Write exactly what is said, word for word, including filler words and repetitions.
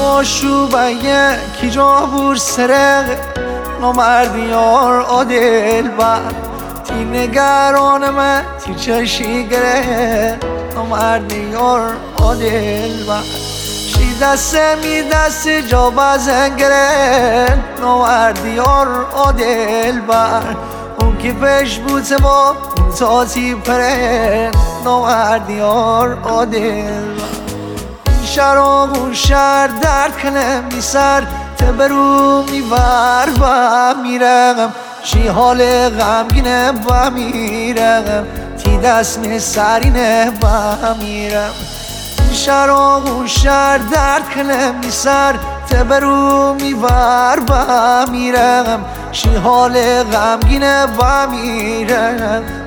آشوبه کی جا بور سرق نامردی یار آدل بر تی نگرانمه تی چشی گره نامردی یار آدل بر شی دست می دست جا بزن گره نامردی یار آدل بر اون که پیش بود با اون تاتی پره نامردی یار آدل بر شراب و شهر درد کنم بی سر تبرو میبر و میرم چی حال غمگینه و میرم تی دست می سرینه و میرم شراب و شهر درد کنم بی سر تبرو میبر و میرم چی حال غمگینه و میرم